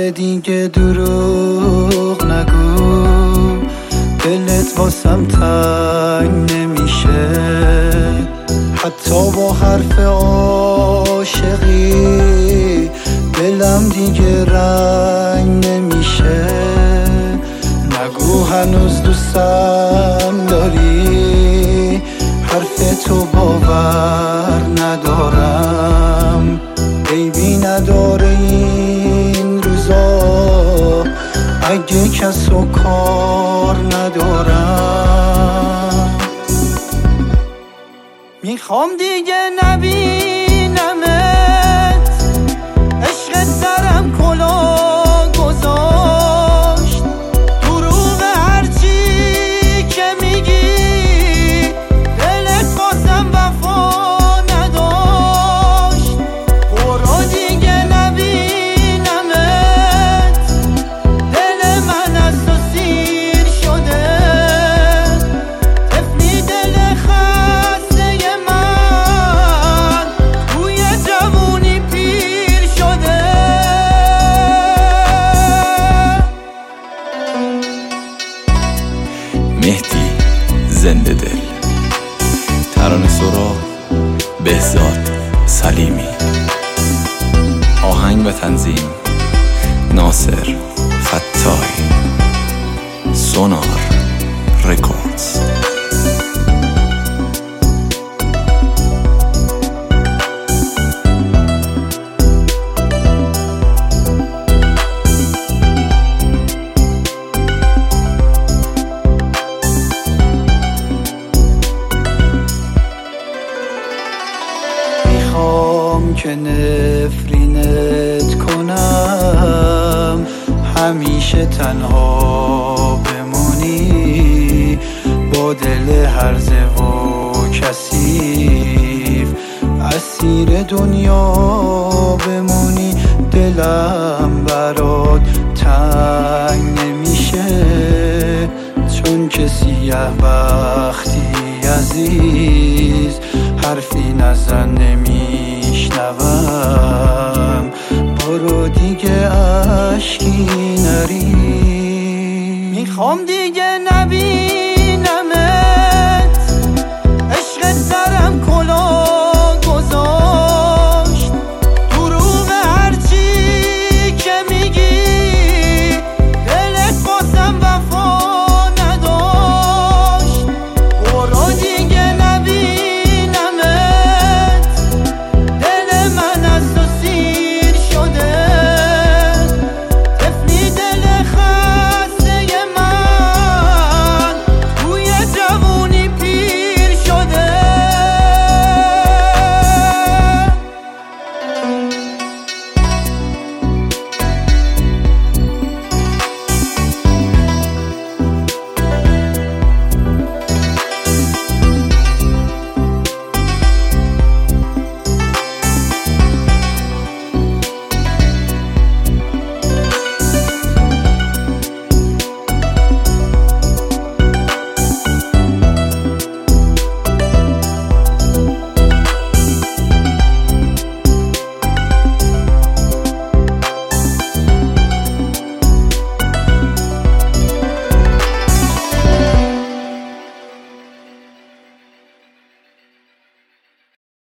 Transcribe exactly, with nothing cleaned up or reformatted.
دیگه دروغ نگو، دلت واسم تنگ نمیشه، حتی با حرف عاشقی دلم دیگه رنگ نمیشه. نگو هنوز دوستم داری، حرف تو باور ندارم، عیبی نداره این روزا اگه کس و کار ندارم. میخوام دیگه نبینمت، عشقت سرم کلا گذاشت، دروغ هرچی که میگی دلت بازم وفا نداشت. برو دیگه نبینمت، دل من از تو سیر شده، طفلی دل خسته من توی جوونی پیر شده. مهدی زنده دل، ترانه سرا بهزاد سلیمی، آهنگ و تنظیم ناصر فتاحی، سونار رکوردز. میخوام که نفرینت کنم، همیشه تنها بمونی، با دل هرزه و کثیف اسیر دنیا بمونی. دلم برات تنگ نمیشه، چون که سیه بختی عزیز، حرفی نزن نمیشنوم. برو دیگه اشکی نری، میخوام دیگه نبی